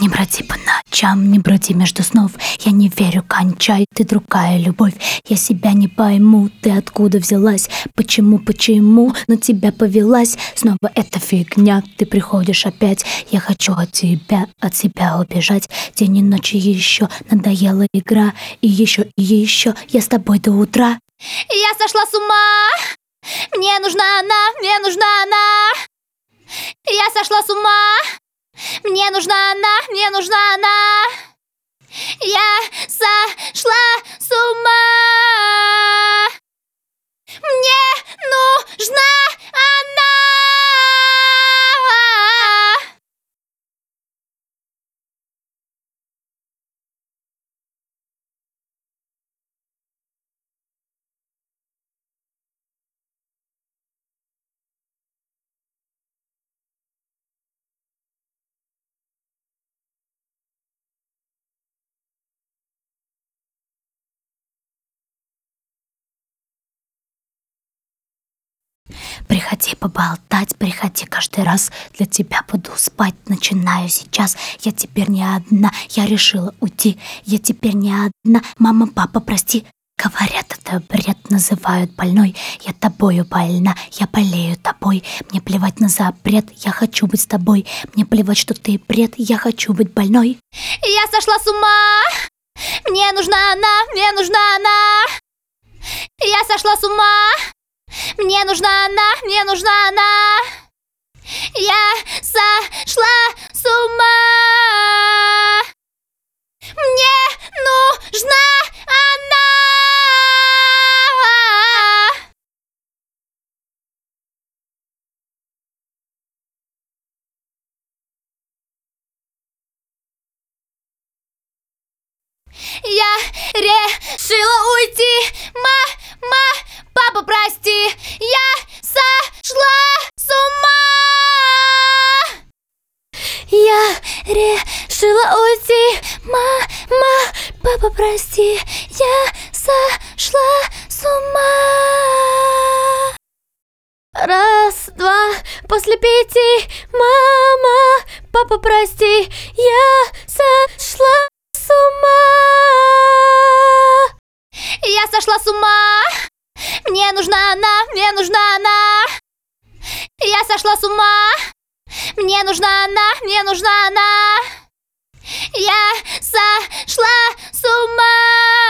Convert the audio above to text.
Не броди по ночам, не броди между снов. Я не верю, кончай, ты другая любовь. Я себя не пойму, ты откуда взялась? Почему на тебя повелась? Снова эта фигня, ты приходишь опять. Я хочу от тебя убежать. День и ночь еще надоела игра. И еще я с тобой до утра. Я сошла с ума. Мне нужна она. Я сошла с ума. Мне нужна она. Я сошла с ума. Мне нужна она. Приходи поболтать, приходи каждый раз. Для тебя буду спать, начинаю сейчас. Я теперь не одна, я решила уйти. Я теперь не одна, мама, папа, прости. Говорят, это бред, называют больной. Я тобою больна, я болею тобой. Мне плевать на запрет, я хочу быть с тобой. Мне плевать, что ты бред, я хочу быть больной. Я сошла с ума. Мне нужна она. Я сошла с ума. Мне нужна она. Я сошла с ума. Мне нужна она. Я решила уйти. Папа, прости. Я сошла с ума. Я решила уйти. Папа, прости. Я сошла с ума. Раз, два, после 5. Мама, папа, прости. Я сошла с ума. Я сошла с ума. Мне нужна она. Я сошла с ума. Мне нужна она. Я сошла с ума.